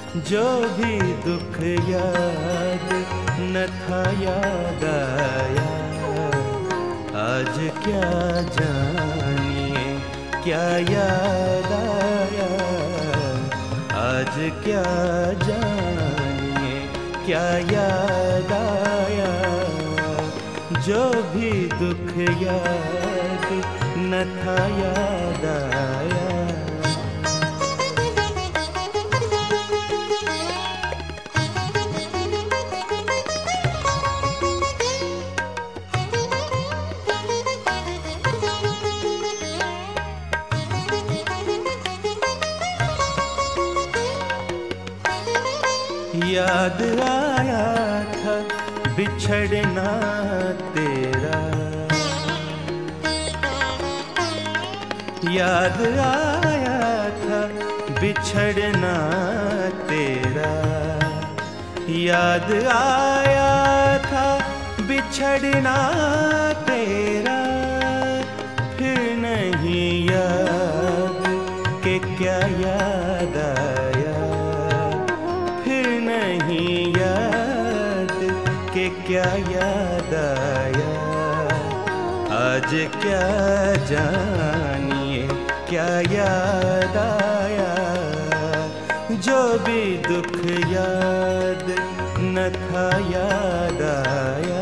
जो भी दुख याद न था याद आया। आज क्या जानिए क्या याद आया। आज क्या जानिए क्या याद आया। जो भी दुख याद न था याद आया। याद आया था बिछड़ना तेरा। याद आया था बिछड़ना तेरा। याद आया था बिछड़ना तेरा। फिर नहीं याद कि क्या याद आया। नहीं याद कि क्या याद आया। आज क्या जानिए क्या याद आया। जो भी दुख याद न था याद आया।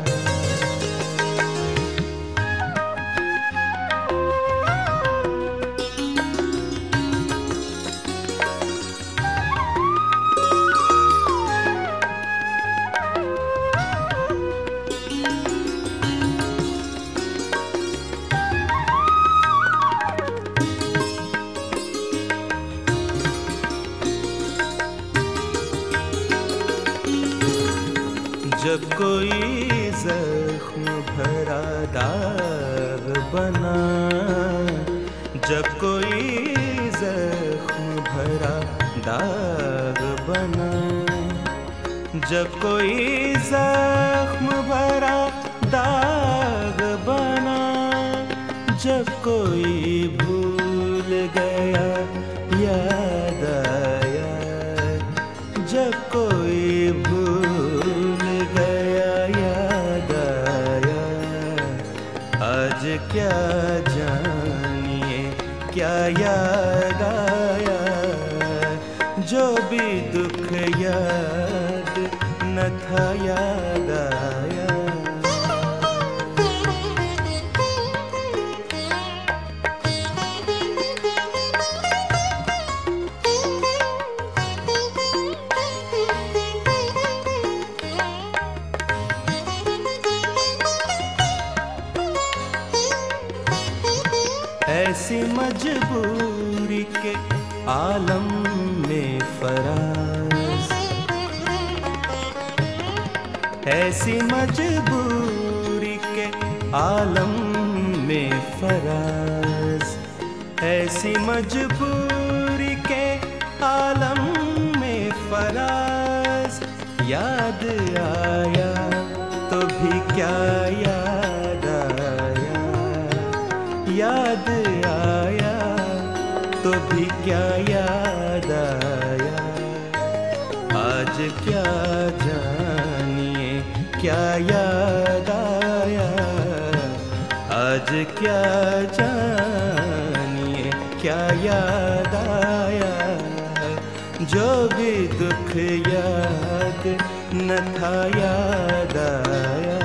जब कोई जख्म भरा दाग बना। जब कोई जख्म भरा दाग बना। जब कोई जख्म भरा दाग बना। जब कोई भूल गया याद आया। जब कोई भूल गया याद आया। आज क्या जानिए क्या याद आया। जो भी दुख याद न था याद आया। ऐसी मजबूरी के आलम में फराज। ऐसी मजबूरी के आलम में फराज। ऐसी मजबूरी के आलम में फराज। याद आया तो भी क्या याद आया। याद आया तो भी क्या याद आया। आज क्या जानिए क्या याद आया। आज क्या जानिए क्या याद आया। जो भी दुख याद न था याद आया।